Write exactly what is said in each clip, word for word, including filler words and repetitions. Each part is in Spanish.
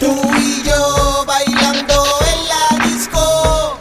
Tú y yo bailando en la disco.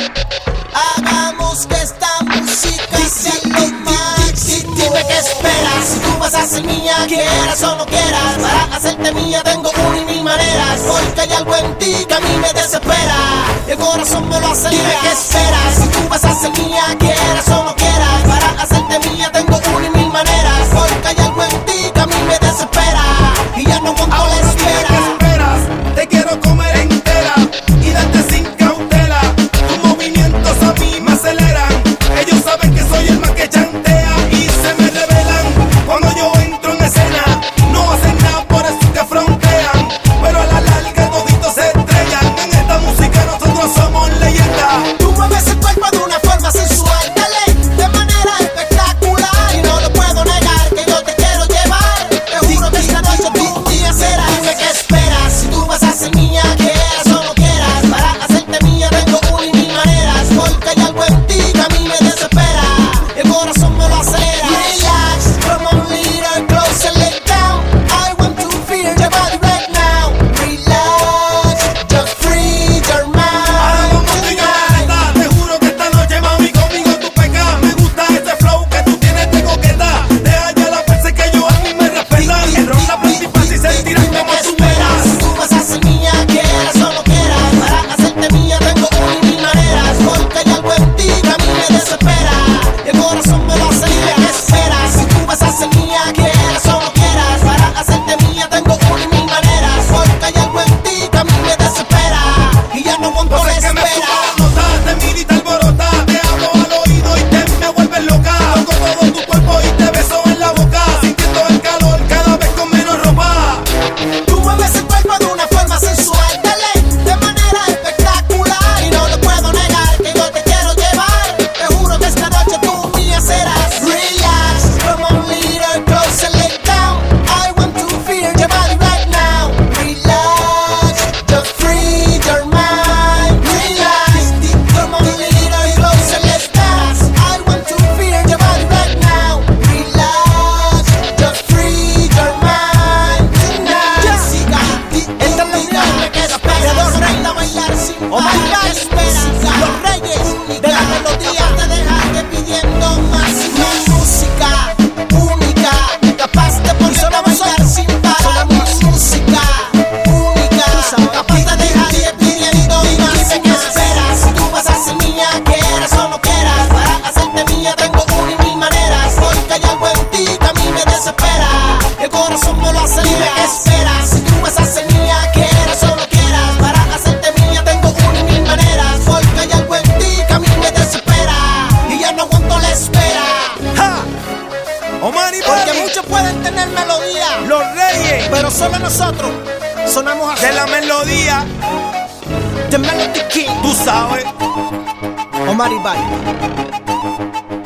Hagamos que esta música sea lo máximo. Dime qué esperas, si tú vas a ser mía, quieras o no quieras. Para hacerte mía tengo una y mil maneras, porque hay algo en ti que a mí me desespera. El corazón me lo acelera. Dime qué esperas, si tú vas a ser mía, quieras o no quieras. Para hacerte mía tengo una y mil maneras, porque hay algo en ti que a mí me desespera. Y ya no aguanto la espera. Te quiero comer entera y darte sin cautela. Tus movimientos a mí me aceleran. Ellos saben que soy el más que chantea y se me revelan cuando yo entro en escena. No hacen nada, por eso que frontean, pero a la larga toditos se estrellan. En esta música nosotros somos leyendas. Tú mueves el cuerpo de una forma sensual, dale, de manera espectacular. Y no lo puedo negar que yo te quiero llevar. Te juro que esta noche tú mía serás. Dime qué esperas, si tú vas a ser mía, quieras o no quieras. Para hacerte mía tengo una y mil maneras, porque hay algo en ti que a mí me desespera. El corazón me lo acelera. Relax, come on little closer, lay down. I want to feel your body right now. Relax, just free your Ahora mind. vamos tú y yo a Te juro que esta noche, mami, conmigo tú pecas. Me gusta ese flow que tú tienes de coqueta. Deja ya la perse que yo a mí me respetan. El ron, la principal y se tiran como ¿Qué tú esperas? Si tú vas a ser mía, quieras o no quieras. Para hacerte mía tengo una y mil maneras, porque hay algo en ti que a mí me desespera. Y el corazón me lo acelera. ¿Qué esperas? Si tú vas a ser mía, quieras o no quieras. Para hacerte mía tengo una y mil maneras, porque hay algo en ti que a mí me desespera. Y ya no aguanto No la sé que me espera. suba la nota, te mirita alborota. Te hablo al oído y te me vuelves loca. Toco todo tu cuerpo y te beso en la boca, sintiendo el calor cada vez con menos ropa. Tú mueves el cuerpo de una forma sensual, dale, de manera espectacular. Y no lo puedo negar que yo te quiero llevar. Te juro que esta noche tú mía serás. Relax, come on little closer, lay down. I want to feel your body right now. Relax, just free your mind. Relax, come on little closer, lay down. I want to feel your body right now. Relax, just free your mind. Jessica, esta es la unión me queda pega. Dos reinas bailar sin parar. Oh my God, espera, los reyes de la melodía te dejan pidiendo más y más música única, capaz de ponerme a bailar sin parar. Música única, capaz de dejar pidiendo más. Dime qué esperas, si tú vas a ser mía, quieras o no quieras. Para hacerte mía tengo una y mil maneras, porque hay algo en ti que a mí me desespera. El corazón me lo acelera. Dime qué esperas, si tú vas a ser mía, quieras o no quieras. Para hacerte mía tengo una y mil maneras, porque hay algo en ti que a mí me desespera. Y ya no aguanto la espera. ¡Ja! Omar y Porque Bobby, muchos pueden tener melodía, los reyes pero solo nosotros sonamos así. de la melodía, The Melody King, tú sabes. Omar y Bobby.